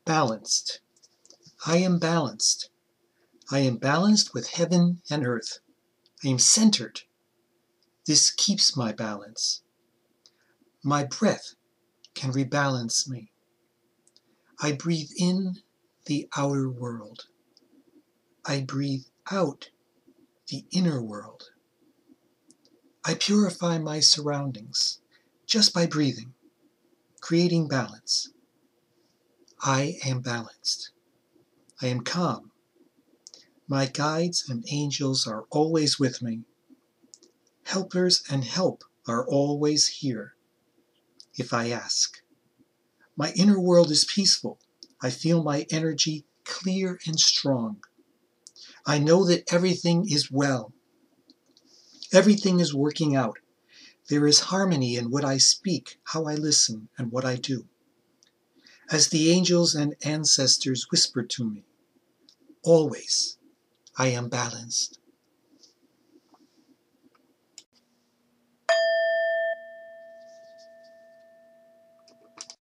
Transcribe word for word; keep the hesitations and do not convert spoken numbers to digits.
Balanced. I am balanced. I am balanced with heaven and earth. I am centered. This keeps my balance. My breath can rebalance me. I breathe in the outer world. I breathe out the inner world. I purify my surroundings just by breathing, creating balance. I am balanced. I am calm. My guides and angels are always with me. Helpers and help are always here, if I ask. My inner world is peaceful. I feel my energy clear and strong. I know that everything is well. Everything is working out. There is harmony in what I speak, how I listen, and what I do. As the angels and ancestors whisper to me, always I am balanced.